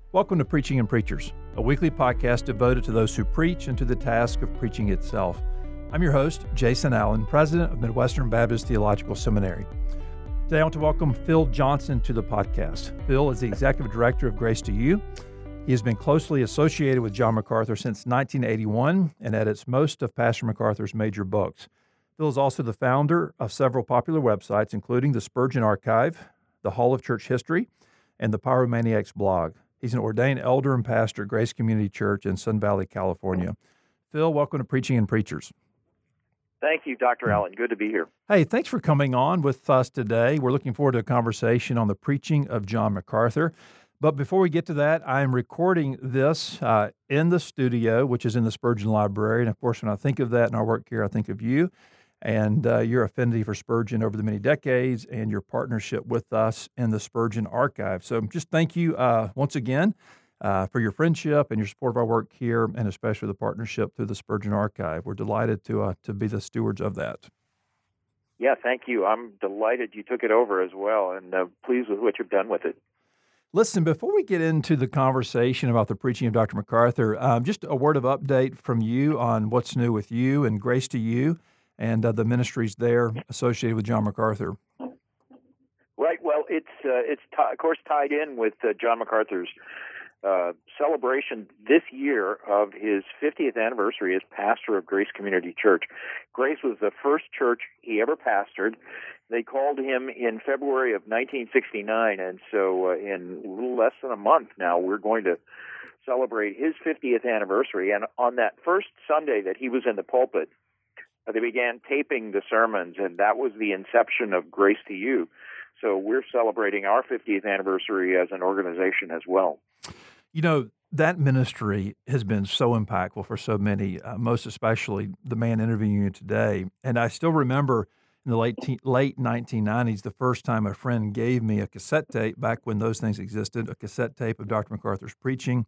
Welcome to Preaching and Preachers, a weekly podcast devoted to those who preach and to the task of preaching itself. I'm your host, Jason Allen, president of Midwestern Baptist Theological Seminary. Today I want to welcome Phil Johnson to the podcast. Phil is the executive director of Grace to You. He has been closely associated with John MacArthur since 1981 and edits most of Pastor MacArthur's major books. Phil is also the founder of several popular websites, including the Spurgeon Archive, the Hall of Church History, and the Pyromaniacs blog. He's an ordained elder and pastor at Grace Community Church in Sun Valley, California. Phil, welcome to Preaching and Preachers. Thank you, Dr. Allen. Good to be here. Hey, thanks for coming on with us today. We're looking forward to a conversation on the preaching of John MacArthur. But before we get to that, I'm recording this in the studio, which is in the Spurgeon Library. And of course, when I think of that in our work here, I think of you and your affinity for Spurgeon over the many decades and your partnership with us in the Spurgeon Archive. So just thank you once again for your friendship and your support of our work here, and especially the partnership through the Spurgeon Archive. We're delighted to be the stewards of that. Yeah, thank you. I'm delighted you took it over as well, and pleased with what you've done with it. Listen, before we get into the conversation about the preaching of Dr. MacArthur, just a word of update from you on what's new with you and Grace to You and the ministries there associated with John MacArthur. Right. Well, it's of course tied in with John MacArthur's celebration this year of his 50th anniversary as pastor of Grace Community Church. Grace was the first church he ever pastored. They called him in February of 1969, and so in a little less than a month now, we're going to celebrate his 50th anniversary. And on that first Sunday that he was in the pulpit, they began taping the sermons, and that was the inception of Grace to You. So we're celebrating our 50th anniversary as an organization as well. You know, that ministry has been so impactful for so many, most especially the man interviewing you today. And I still remember in the late 1990s, the first time a friend gave me a cassette tape, back when those things existed, a cassette tape of Dr. MacArthur's preaching.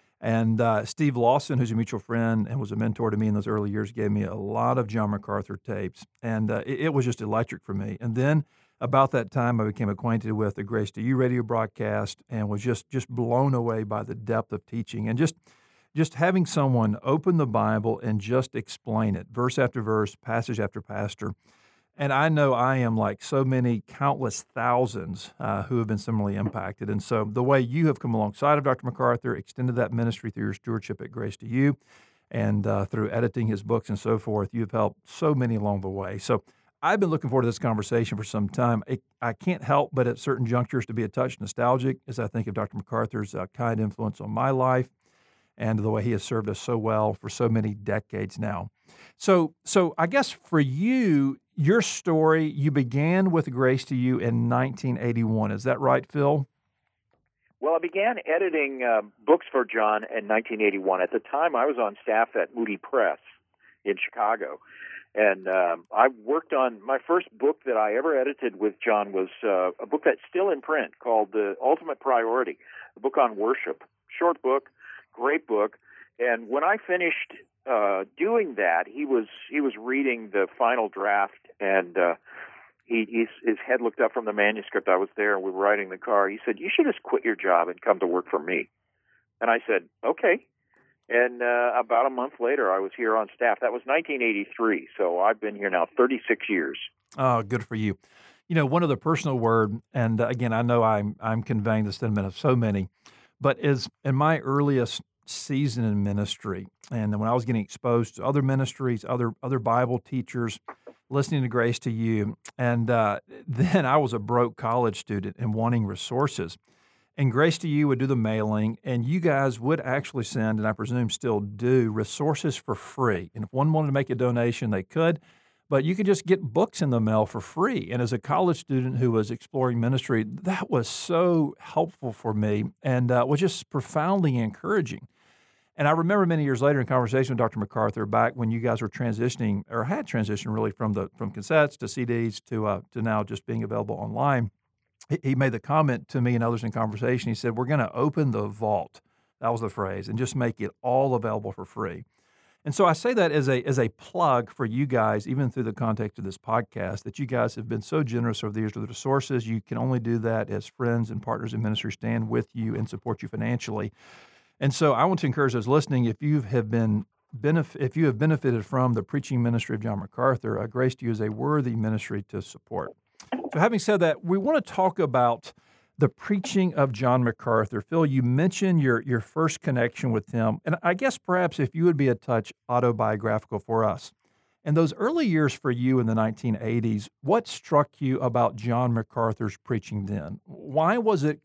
And Steve Lawson, who's a mutual friend and was a mentor to me in those early years, gave me a lot of John MacArthur tapes. And it was just electric for me. And then about that time, I became acquainted with the Grace to You radio broadcast and was just blown away by the depth of teaching and just having someone open the Bible and just explain it, verse after verse, passage after passage. And I know I am like so many countless thousands who have been similarly impacted. And so the way you have come alongside of Dr. MacArthur, extended that ministry through your stewardship at Grace to You, and through editing his books and so forth, you've helped so many along the way. So I've been looking forward to this conversation for some time. I can't help but at certain junctures to be a touch nostalgic as I think of Dr. MacArthur's kind influence on my life and the way he has served us so well for so many decades now. So I guess for you, your story, you began with Grace to You in 1981. Is that right, Phil? Well, I began editing books for John in 1981. At the time, I was on staff at Moody Press in Chicago. And I worked on my first book that I ever edited with John was a book that's still in print called The Ultimate Priority, a book on worship. Short book, great book. And when I finished doing that, he was reading the final draft, and his head looked up from the manuscript. I was there, and we were riding the car. He said, "You should just quit your job and come to work for me." And I said, "Okay." And about a month later, I was here on staff. That was 1983, so I've been here now 36 years. Oh, good for you. You know, one other personal word, and again, I know I'm conveying the sentiment of so many, but is in my earliest season in ministry, and when I was getting exposed to other ministries, other Bible teachers, listening to Grace to You, and then I was a broke college student and wanting resources. And Grace to You would do the mailing, and you guys would actually send, and I presume still do, resources for free. And if one wanted to make a donation, they could, but you could just get books in the mail for free. And as a college student who was exploring ministry, that was so helpful for me and was just profoundly encouraging. And I remember many years later in conversation with Dr. MacArthur, back when you guys were transitioning, or had transitioned really from cassettes to CDs to now just being available online. He made the comment to me and others in conversation. He said, "We're going to open the vault." That was the phrase, and just make it all available for free. And so I say that as a plug for you guys, even through the context of this podcast, that you guys have been so generous over the years with the resources. You can only do that as friends and partners in ministry stand with you and support you financially. And so I want to encourage those listening, if you have benefited from the preaching ministry of John MacArthur, Grace to You is a worthy ministry to support. So having said that, we want to talk about the preaching of John MacArthur. Phil, you mentioned your first connection with him, and I guess perhaps if you would be a touch autobiographical for us. In those early years for you in the 1980s, what struck you about John MacArthur's preaching then? Why was it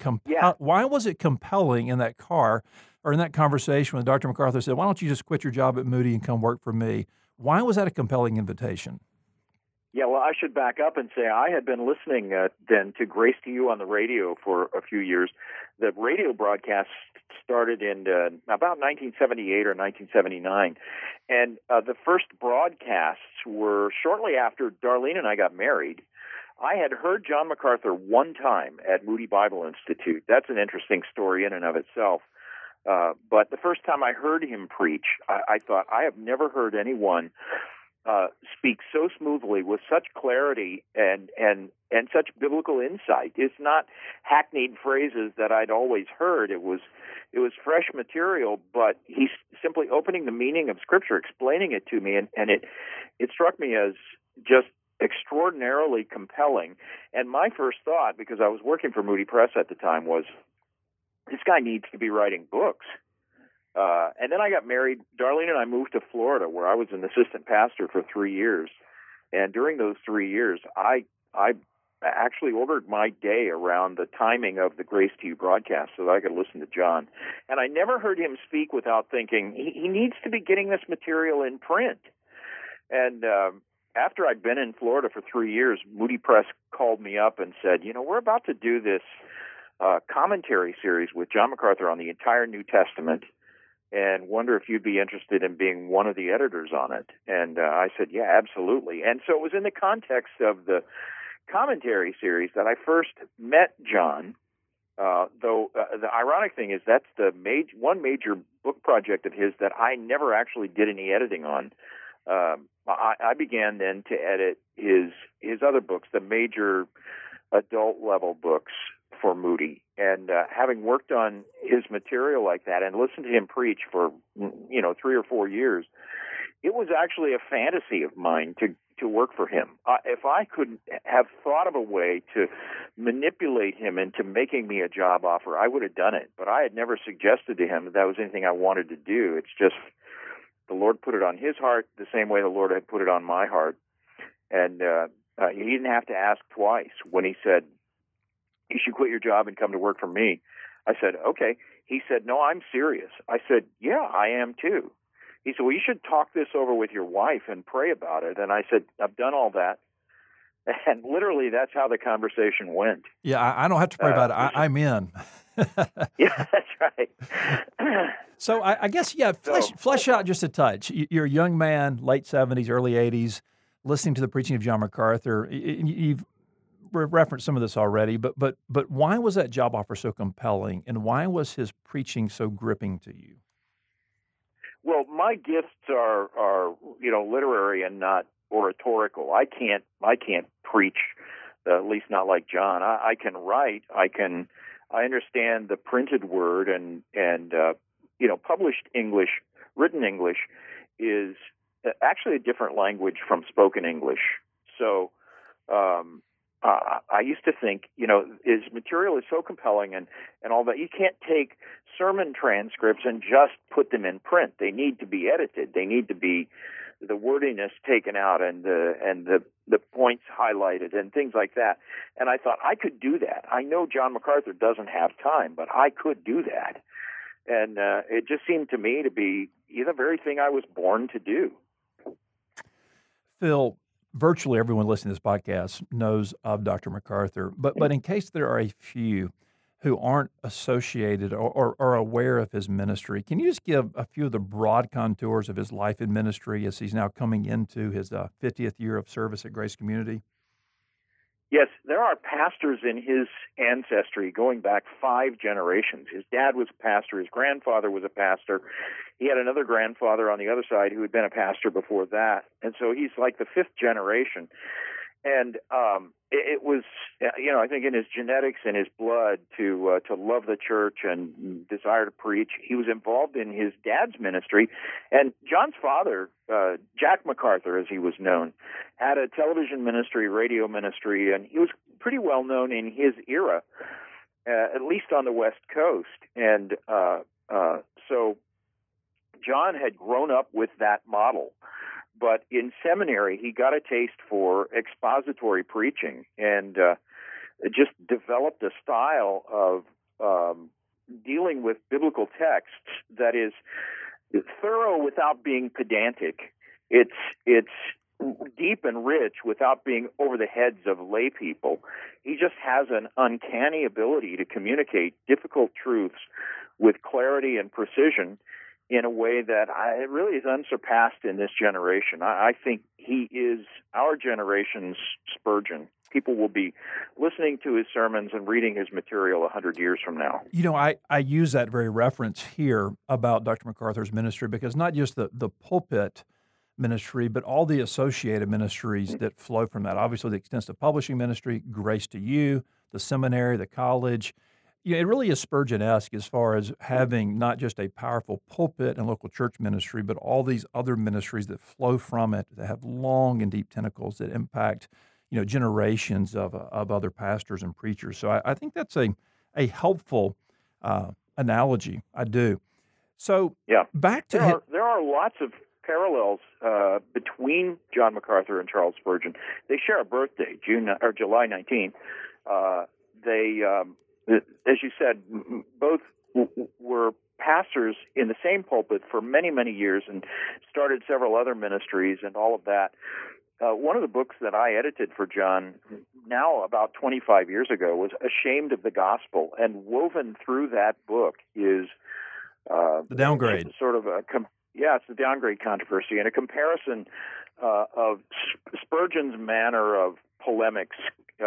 compelling in that car or in that conversation when Dr. MacArthur said, "Why don't you just quit your job at Moody and come work for me?" Why was that a compelling invitation? Yeah, well, I should back up and say I had been listening then to Grace to You on the radio for a few years. The radio broadcast started in about 1978 or 1979, and the first broadcasts were shortly after Darlene and I got married. I had heard John MacArthur one time at Moody Bible Institute. That's an interesting story in and of itself. But the first time I heard him preach, I thought, I have never heard anyone speak so smoothly with such clarity and such biblical insight. It's not hackneyed phrases that I'd always heard. It was fresh material, but he's simply opening the meaning of Scripture, explaining it to me, and it struck me as just extraordinarily compelling. And my first thought, because I was working for Moody Press at the time, was this guy needs to be writing books. And then I got married. Darlene and I moved to Florida, where I was an assistant pastor for 3 years. And during those 3 years, I actually ordered my day around the timing of the Grace to You broadcast so that I could listen to John. And I never heard him speak without thinking, he needs to be getting this material in print. And after I'd been in Florida for 3 years, Moody Press called me up and said, we're about to do this commentary series with John MacArthur on the entire New Testament, and wonder if you'd be interested in being one of the editors on it. And I said, yeah, absolutely. And so it was in the context of the commentary series that I first met John, though the ironic thing is that's one major book project of his that I never actually did any editing on. I began then to edit his other books, the major adult-level books for Moody. And having worked on his material like that and listened to him preach for 3 or 4 years, it was actually a fantasy of mine to work for him. If I could have thought of a way to manipulate him into making me a job offer, I would have done it. But I had never suggested to him that was anything I wanted to do. It's just the Lord put it on his heart the same way the Lord had put it on my heart. And he didn't have to ask twice when he said, "You should quit your job and come to work for me." I said, "Okay." He said, "No, I'm serious." I said, "Yeah, I am too." He said, "Well, you should talk this over with your wife and pray about it." And I said, "I've done all that." And literally, that's how the conversation went. Yeah, I don't have to pray about it. I'm in. Yeah, that's right. So I guess, flesh out just a touch. You're a young man, late 70s, early 80s, listening to the preaching of John MacArthur. You've referenced some of this already, but why was that job offer so compelling, and why was his preaching so gripping to you? Well, my gifts are literary and not oratorical. I can't preach, at least not like John. I can write. I understand the printed word and published English, written English is actually a different language from spoken English. So I used to think, his material is so compelling and all that. You can't take sermon transcripts and just put them in print. They need to be edited. They need to be the wordiness taken out and the points highlighted and things like that. And I thought I could do that. I know John MacArthur doesn't have time, but I could do that. And it just seemed to me to be the very thing I was born to do. Phil, virtually everyone listening to this podcast knows of Dr. MacArthur, but in case there are a few who aren't associated or are aware of his ministry, can you just give a few of the broad contours of his life and ministry as he's now coming into his 50th year of service at Grace Community? Yes, there are pastors in his ancestry going back 5 generations. His dad was a pastor. His grandfather was a pastor. He had another grandfather on the other side who had been a pastor before that. And so he's like the 5th generation. And it was, I think in his genetics and his blood to love the church and desire to preach. He was involved in his dad's ministry, and John's father, Jack MacArthur, as he was known, had a television ministry, radio ministry, and he was pretty well known in his era, at least on the West Coast. And so John had grown up with that model. But in seminary, he got a taste for expository preaching and just developed a style of dealing with biblical texts that is thorough without being pedantic. It's deep and rich without being over the heads of lay people. He just has an uncanny ability to communicate difficult truths with clarity and precision in a way that it really is unsurpassed in this generation. I think he is our generation's Spurgeon. People will be listening to his sermons and reading his material 100 years from now. I use that very reference here about Dr. MacArthur's ministry because not just the pulpit ministry, but all the associated ministries that flow from that. Obviously, the extensive publishing ministry, Grace to You, the seminary, the college. It really is Spurgeon-esque as far as having not just a powerful pulpit and local church ministry, but all these other ministries that flow from it that have long and deep tentacles that impact, generations of other pastors and preachers. So I think that's a helpful analogy. I do. So back to there are lots of parallels between John MacArthur and Charles Spurgeon. They share a birthday, July 19th. As you said, both were pastors in the same pulpit for many, many years and started several other ministries and all of that. One of the books that I edited for John now about 25 years ago was Ashamed of the Gospel, and woven through that book is the downgrade. Sort of it's the downgrade controversy and a comparison of Spurgeon's manner of polemics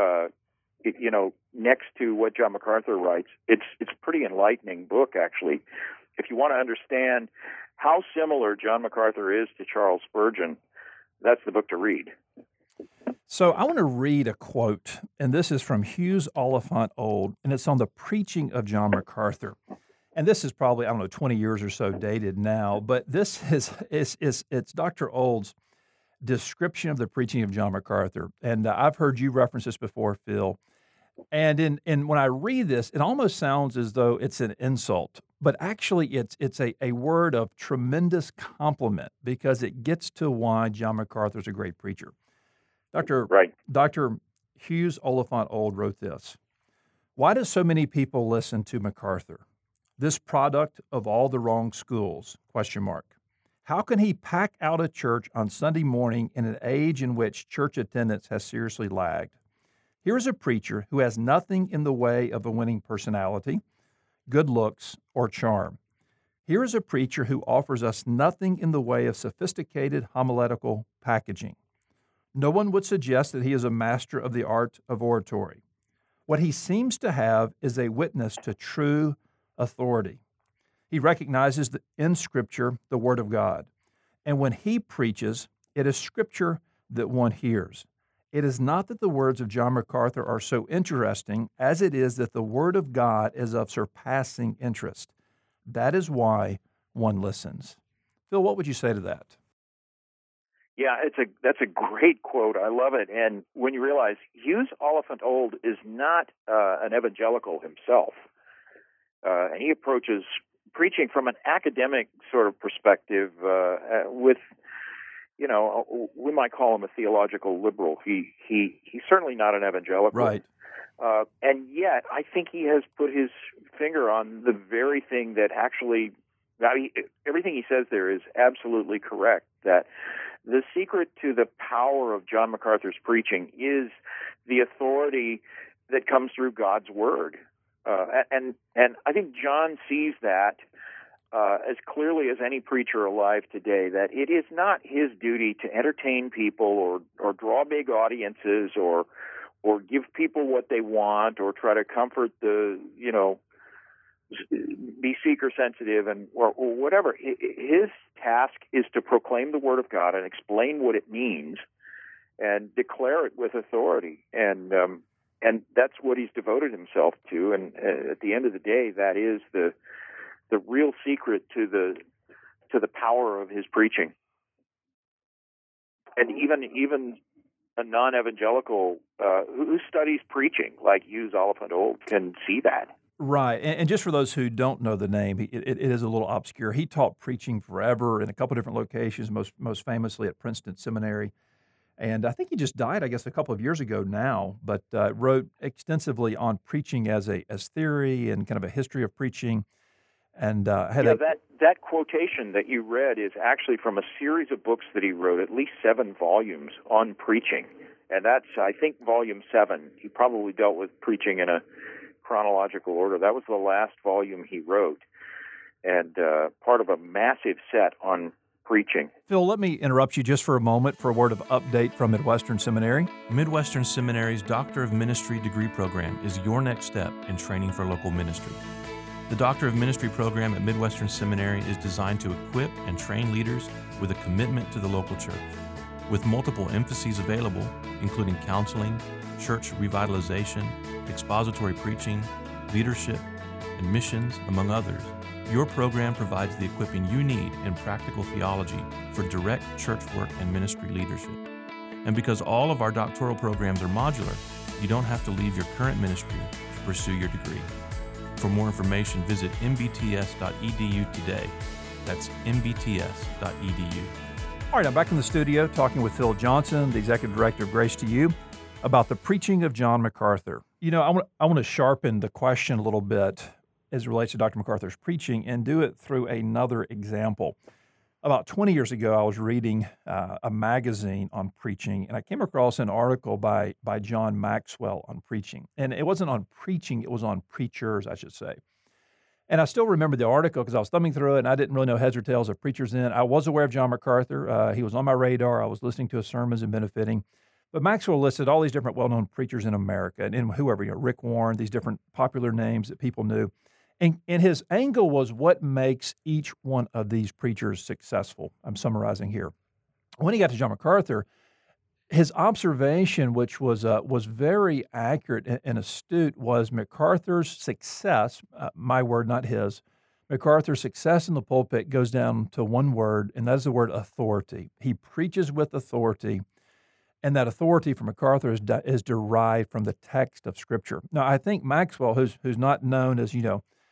next to what John MacArthur writes. It's a pretty enlightening book, actually. If you want to understand how similar John MacArthur is to Charles Spurgeon, that's the book to read. So I want to read a quote, and this is from Hughes Oliphant Old, and it's on the preaching of John MacArthur. And this is probably, 20 years or so dated now, but this it's Dr. Old's description of the preaching of John MacArthur. And I've heard you reference this before, Phil. And when I read this, it almost sounds as though it's an insult, but actually it's a word of tremendous compliment because it gets to why John MacArthur's a great preacher. Dr. Hughes Oliphant Old wrote this: "Why do so many people listen to MacArthur? This product of all the wrong schools? ? How can he pack out a church on Sunday morning in an age in which church attendance has seriously lagged? Here is a preacher who has nothing in the way of a winning personality, good looks, or charm. Here is a preacher who offers us nothing in the way of sophisticated homiletical packaging. No one would suggest that he is a master of the art of oratory. What he seems to have is a witness to true authority. He recognizes in Scripture the Word of God, and when he preaches, it is Scripture that one hears. It is not that the words of John MacArthur are so interesting as it is that the Word of God is of surpassing interest. That is why one listens." Phil, what would you say to that? Yeah, that's a great quote. I love it. And when you realize Hughes Oliphant Old is not an evangelical himself, and he approaches preaching from an academic sort of perspective with, we might call him a theological liberal. He's certainly not an evangelical. Right. And yet, I think he has put his finger on the very thing that actually, everything he says there is absolutely correct, that the secret to the power of John MacArthur's preaching is the authority that comes through God's Word. And I think John sees that as clearly as any preacher alive today, that it is not his duty to entertain people or draw big audiences or give people what they want or try to comfort the, be seeker sensitive or whatever. His task is to proclaim the Word of God and explain what it means and declare it with authority. And that's what he's devoted himself to. And at the end of the day, that is the real secret to the power of his preaching. And even a non-evangelical who studies preaching, like Hughes Oliphant Old, can see that. Right. And just for those who don't know the name, it is a little obscure. He taught preaching forever in a couple of different locations, most famously at Princeton Seminary. And I think he just died, I guess, a couple of years ago now, but wrote extensively on preaching as theory and kind of a history of preaching. And that quotation that you read is actually from a series of books that he wrote, at least 7 volumes on preaching. And that's, I think, volume 7. He probably dealt with preaching in a chronological order. That was the last volume he wrote, and part of a massive set on preaching. Phil, let me interrupt you just for a moment for a word of update from Midwestern Seminary. Midwestern Seminary's Doctor of Ministry degree program is your next step in training for local ministry. The Doctor of Ministry program at Midwestern Seminary is designed to equip and train leaders with a commitment to the local church. With multiple emphases available, including counseling, church revitalization, expository preaching, leadership, and missions, among others, your program provides the equipping you need in practical theology for direct church work and ministry leadership. And because all of our doctoral programs are modular, you don't have to leave your current ministry to pursue your degree. For more information, visit mbts.edu today. That's mbts.edu. All right, I'm back in the studio talking with Phil Johnson, the Executive Director of Grace to You, about the preaching of John MacArthur. I want to sharpen the question a little bit as it relates to Dr. MacArthur's preaching and do it through another example. About 20 years ago, I was reading a magazine on preaching, and I came across an article by John Maxwell on preaching. And it wasn't on preaching, it was on preachers, I should say. And I still remember the article because I was thumbing through it, and I didn't really know heads or tails of preachers then. I was aware of John MacArthur. He was on my radar. I was listening to his sermons and benefiting. But Maxwell listed all these different well-known preachers in America, and whoever, Rick Warren, these different popular names that people knew. And his angle was what makes each one of these preachers successful. I'm summarizing here. When he got to John MacArthur, his observation, which was very accurate and astute, was MacArthur's success, my word, not his, MacArthur's success in the pulpit goes down to one word, and that is the word authority. He preaches with authority, and that authority from MacArthur is derived from the text of Scripture. Now, I think Maxwell, who's not known as,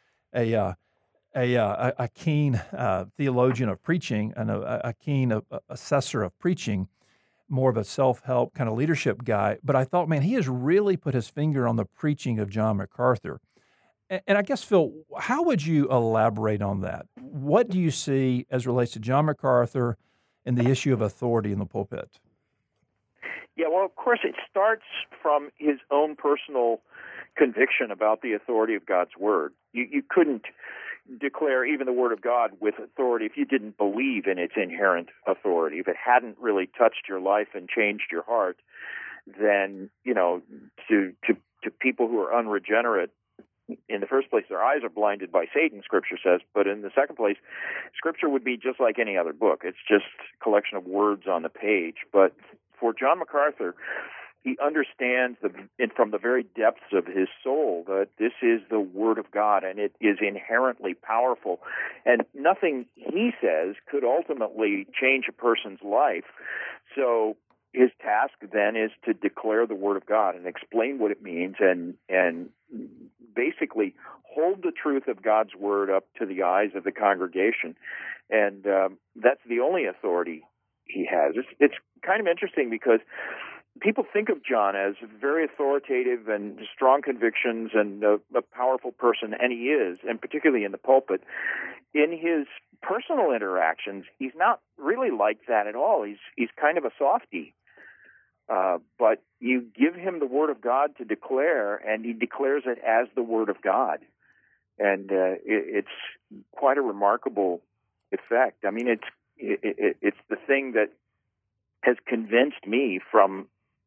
a keen theologian of preaching and a keen assessor of preaching, more of a self-help kind of leadership guy. But I thought, man, he has really put his finger on the preaching of John MacArthur. And I guess, Phil, how would you elaborate on that? What do you see as relates to John MacArthur and the issue of authority in the pulpit? Yeah, well, of course, it starts from his own personal conviction about the authority of God's Word. You couldn't declare even the Word of God with authority if you didn't believe in its inherent authority. If it hadn't really touched your life and changed your heart, then, to people who are unregenerate, in the first place, their eyes are blinded by Satan, Scripture says, but in the second place, Scripture would be just like any other book. It's just a collection of words on the page. But for John MacArthur, he understands from the very depths of his soul that this is the Word of God, and it is inherently powerful. And nothing he says could ultimately change a person's life. So his task then is to declare the Word of God and explain what it means and basically hold the truth of God's Word up to the eyes of the congregation. And that's the only authority he has. It's kind of interesting because people think of John as very authoritative and strong convictions and a powerful person, and he is, and particularly in the pulpit. In his personal interactions, he's not really like that at all. He's kind of a softie. But you give him the Word of God to declare, and he declares it as the Word of God. And it's quite a remarkable effect. I mean, it's the thing that has convinced me from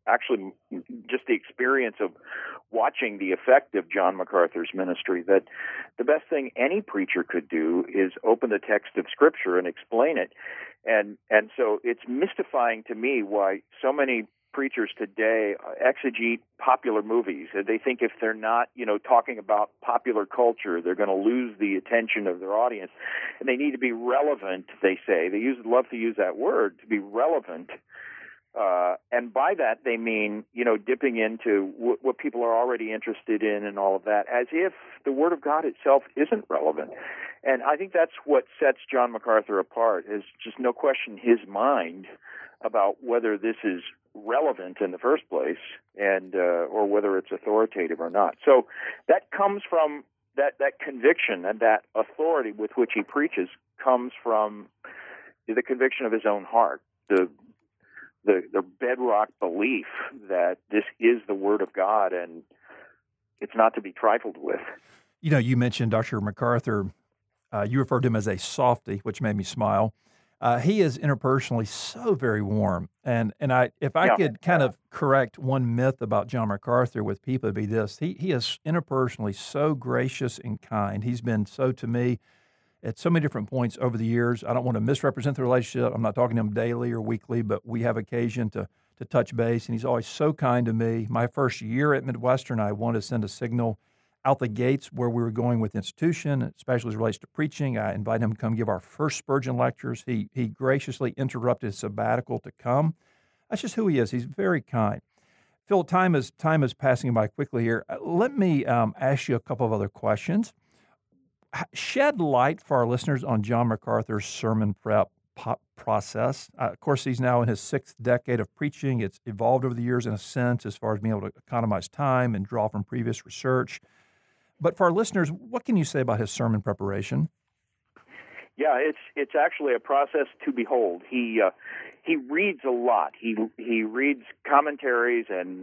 actually just the experience of watching the effect of John MacArthur's ministry, that the best thing any preacher could do is open the text of Scripture and explain it. And so it's mystifying to me why so many preachers today exegete popular movies. They think if they're not, talking about popular culture, they're going to lose the attention of their audience. And they need to be relevant, they say. They love to use that word, to be relevant. And by that, they mean, dipping into what people are already interested in and all of that, as if the Word of God itself isn't relevant. And I think that's what sets John MacArthur apart, is just no question his mind about whether this is relevant in the first place and or whether it's authoritative or not. So that comes from that conviction, and that authority with which he preaches comes from the conviction of his own heart, the bedrock belief that this is the Word of God and it's not to be trifled with. You mentioned Dr. MacArthur. You referred to him as a softy, which made me smile. He is interpersonally so very warm. And if I could kind of correct one myth about John MacArthur with people, it'd be this. He is interpersonally so gracious and kind. He's been so to me at so many different points over the years. I don't want to misrepresent the relationship. I'm not talking to him daily or weekly, but we have occasion to touch base, and he's always so kind to me. My first year at Midwestern, I wanted to send a signal out the gates where we were going with the institution, especially as it relates to preaching. I invited him to come give our first Spurgeon lectures. He graciously interrupted his sabbatical to come. That's just who he is. He's very kind. Phil, time is passing by quickly here. Let me ask you a couple of other questions. Shed light for our listeners on John MacArthur's sermon prep process. Of course, he's now in his 6th decade of preaching. It's evolved over the years in a sense as far as being able to economize time and draw from previous research. But for our listeners, what can you say about his sermon preparation? Yeah, it's actually a process to behold. He reads a lot. He reads commentaries and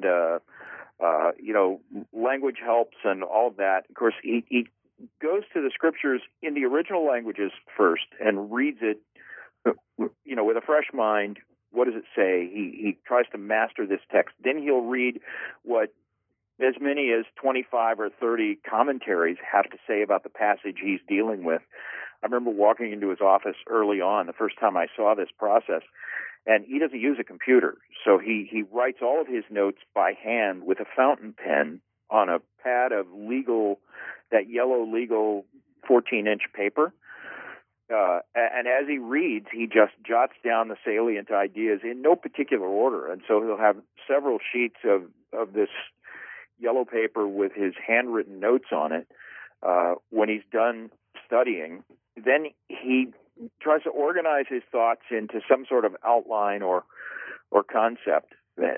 language helps and all of that. Of course, he goes to the Scriptures in the original languages first and reads it, with a fresh mind. What does it say? He tries to master this text. Then he'll read what as many as 25 or 30 commentaries have to say about the passage he's dealing with. I remember walking into his office early on, the first time I saw this process, and he doesn't use a computer. So he writes all of his notes by hand with a fountain pen on a pad of that yellow legal 14-inch paper. And as he reads, he just jots down the salient ideas in no particular order. And so he'll have several sheets of this yellow paper with his handwritten notes on it. When he's done studying, then he tries to organize his thoughts into some sort of outline or concept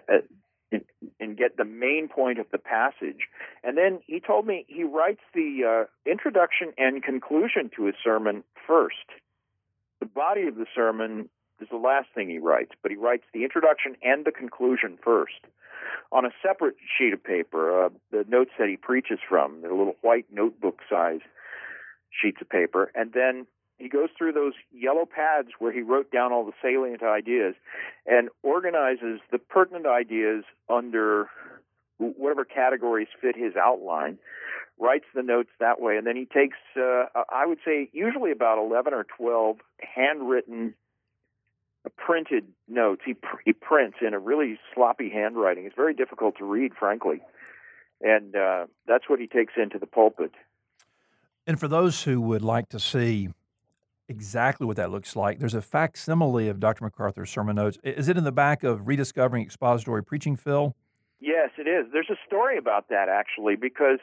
and get the main point of the passage. And then he told me he writes the introduction and conclusion to his sermon first. The body of the sermon is the last thing he writes, but he writes the introduction and the conclusion first on a separate sheet of paper, the notes that he preaches from. They're little white notebook size sheets of paper. And then he goes through those yellow pads where he wrote down all the salient ideas and organizes the pertinent ideas under whatever categories fit his outline, writes the notes that way, and then he takes, I would say, usually about 11 or 12 handwritten, printed notes. He prints in a really sloppy handwriting. It's very difficult to read, frankly. And that's what he takes into the pulpit. And for those who would like to see exactly what that looks like, there's a facsimile of Dr. MacArthur's sermon notes. Is it in the back of Rediscovering Expository Preaching, Phil? Yes, it is. There's a story about that, actually, because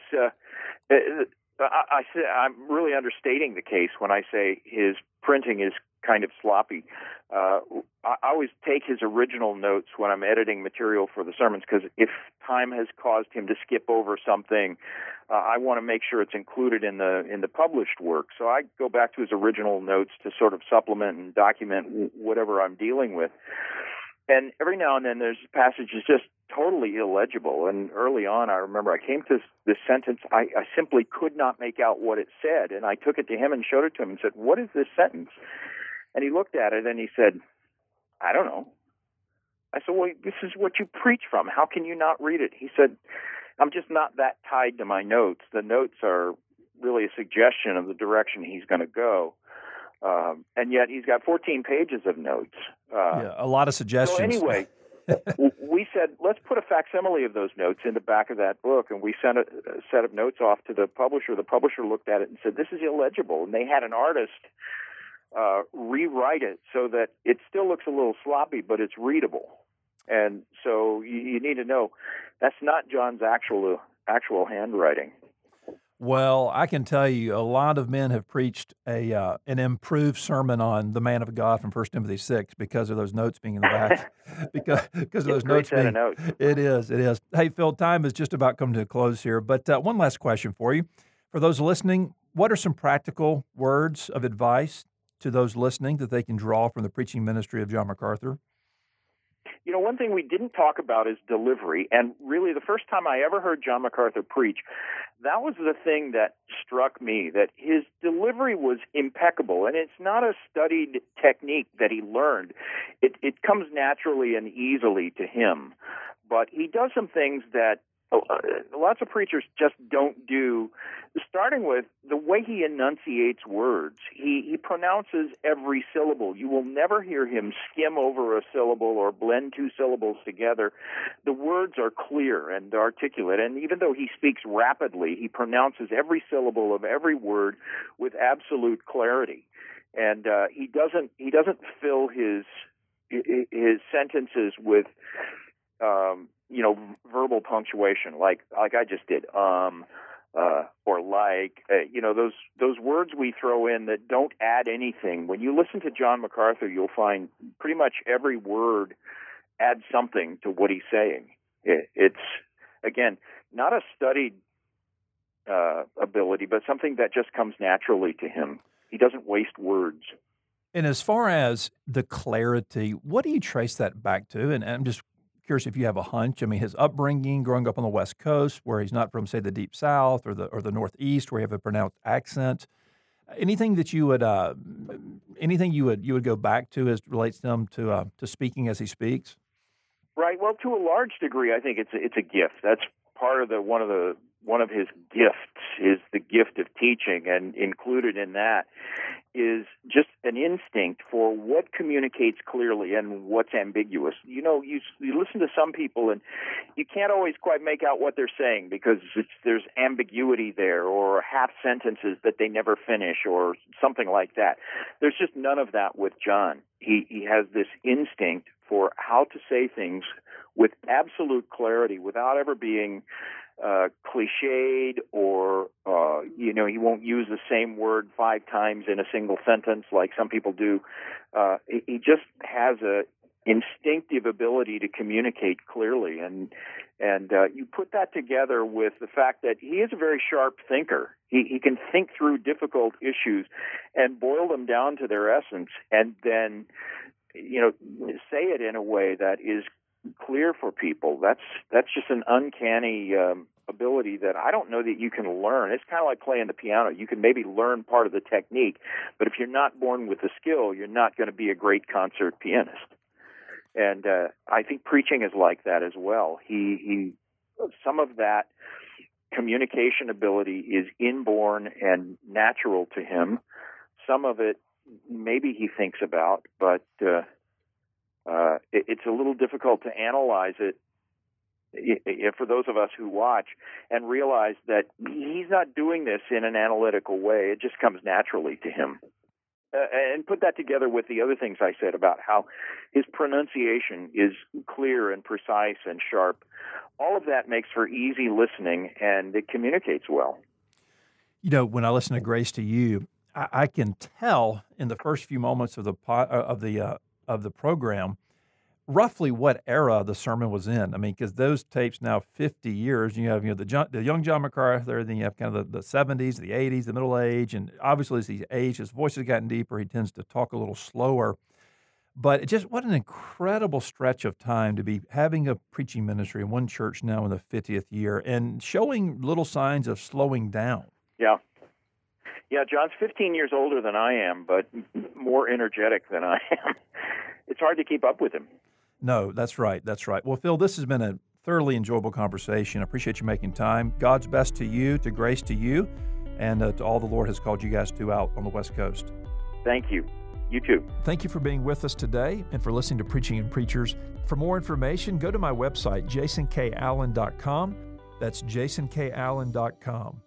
I'm really understating the case when I say his printing is kind of sloppy. I always take his original notes when I'm editing material for the sermons, because if time has caused him to skip over something, I want to make sure it's included in the published work. So I go back to his original notes to sort of supplement and document whatever I'm dealing with. And every now and then there's passages just totally illegible. And early on, I remember I came to this sentence. I simply could not make out what it said. And I took it to him and showed it to him and said, "What is this sentence?" And he looked at it and he said, "I don't know." I said, well, this is what you preach from. How can you not read it? He said, I'm just not that tied to my notes. The notes are really a suggestion of the direction he's going to go. And yet he's got 14 pages of notes. A lot of suggestions. So anyway, we said, let's put a facsimile of those notes in the back of that book, and we sent a set of notes off to the publisher. The publisher looked at it and said, this is illegible. And they had an artist rewrite it so that it still looks a little sloppy, but it's readable. And so you need to know that's not John's actual handwriting. Well, I can tell you a lot of men have preached an improved sermon on the man of God from 1 Timothy 6 because of those notes being in the back. because of those notes being. Notes. It is. Hey, Phil, time is just about coming to a close here, but one last question for you. For those listening, what are some practical words of advice to those listening that they can draw from the preaching ministry of John MacArthur? You know, one thing we didn't talk about is delivery. And really, the first time I ever heard John MacArthur preach, that was the thing that struck me, that his delivery was impeccable. And it's not a studied technique that he learned. It comes naturally and easily to him. But he does some things that lots of preachers just don't do, starting with the way he enunciates words. He pronounces every syllable. You will never hear him skim over a syllable or blend two syllables together. The words are clear and articulate, and even though he speaks rapidly, he pronounces every syllable of every word with absolute clarity. And he doesn't fill his sentences with verbal punctuation like I just did, or like, those words we throw in that don't add anything. When you listen to John MacArthur, you'll find pretty much every word adds something to what he's saying. It's, again, not a studied ability, but something that just comes naturally to him. He doesn't waste words. And as far as the clarity, what do you trace that back to? And I'm just curious if you have a hunch. I mean, his upbringing, growing up on the West Coast, where he's not from, say, the Deep South or the Northeast, where you have a pronounced accent. Anything that you would go back to as relates to him to speaking as he speaks? Right. Well, to a large degree, I think it's a gift. That's part of one of his gifts is the gift of teaching, and included in that is just an instinct for what communicates clearly and what's ambiguous. You know, you listen to some people and you can't always quite make out what they're saying because there's ambiguity there, or half sentences that they never finish, or something like that. There's just none of that with John. He has this instinct for how to say things with absolute clarity without ever being cliched, or he won't use the same word 5 times in a single sentence like some people do. He just has a instinctive ability to communicate clearly, and you put that together with the fact that he is a very sharp thinker. He can think through difficult issues and boil them down to their essence, and then say it in a way that is clear for people. That's just an uncanny ability that I don't know that you can learn. It's kind of like playing the piano. You can maybe learn part of the technique, but if you're not born with the skill, you're not going to be a great concert pianist. And I think preaching is like that as well. He some of that communication ability is inborn and natural to him. Some of it maybe he thinks about, but it's a little difficult to analyze it for those of us who watch and realize that he's not doing this in an analytical way. It just comes naturally to him. And put that together with the other things I said about how his pronunciation is clear and precise and sharp. All of that makes for easy listening, and it communicates well. You know, when I listen to Grace to You, I can tell in the first few moments of the program roughly what era the sermon was in. I mean, because those tapes now 50 years, you have the young John MacArthur, then you have kind of the 70s, the 80s, the middle age, and obviously as he's aged, his voice has gotten deeper. He tends to talk a little slower. But what an incredible stretch of time to be having a preaching ministry in one church now in the 50th year and showing little signs of slowing down. Yeah. Yeah, John's 15 years older than I am, but more energetic than I am. It's hard to keep up with him. No, that's right. That's right. Well, Phil, this has been a thoroughly enjoyable conversation. I appreciate you making time. God's best to you, to Grace to you, and to all the Lord has called you guys to out on the West Coast. Thank you. You too. Thank you for being with us today and for listening to Preaching and Preachers. For more information, go to my website, jasonkallen.com. That's jasonkallen.com.